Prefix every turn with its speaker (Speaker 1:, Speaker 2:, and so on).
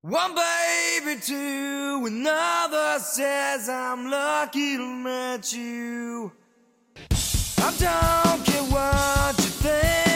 Speaker 1: One baby, two, another says I'm lucky to meet you. I don't care what you think.